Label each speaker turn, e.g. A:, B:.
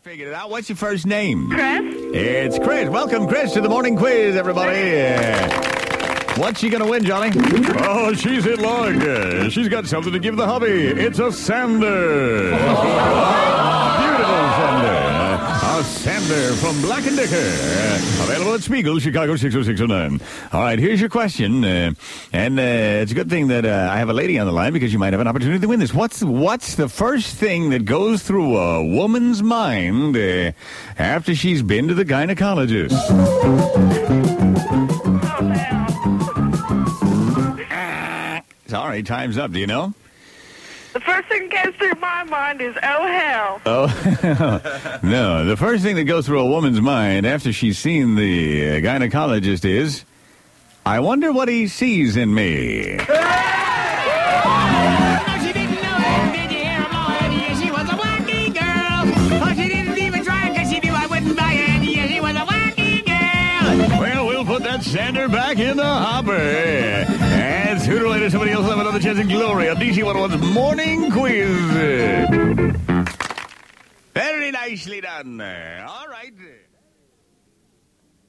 A: figured it out. What's your first name?
B: Chris?
A: It's Chris. Welcome, Chris, to the morning quiz, everybody. What's she going to win, Johnny? Oh, she's in luck. She's got something to give the hubby. It's a sander. Beautiful sander. A sander from Black & Decker. Available at Spiegel, Chicago 60609. All right, here's your question. It's a good thing that I have a lady on the line because you might have an opportunity to win this. What's the first thing that goes through a woman's mind after she's been to the gynecologist? Sorry, time's up. Do you know?
B: The first thing that goes through my mind is, oh, hell.
A: Oh, no. The first thing that goes through a woman's mind after she's seen the gynecologist is, I wonder what he sees in me. Well, we'll put that sander back in the hopper. And sooner or later, somebody else will have another chance at glory on DC 101's Morning Quiz. Very nicely done. All right.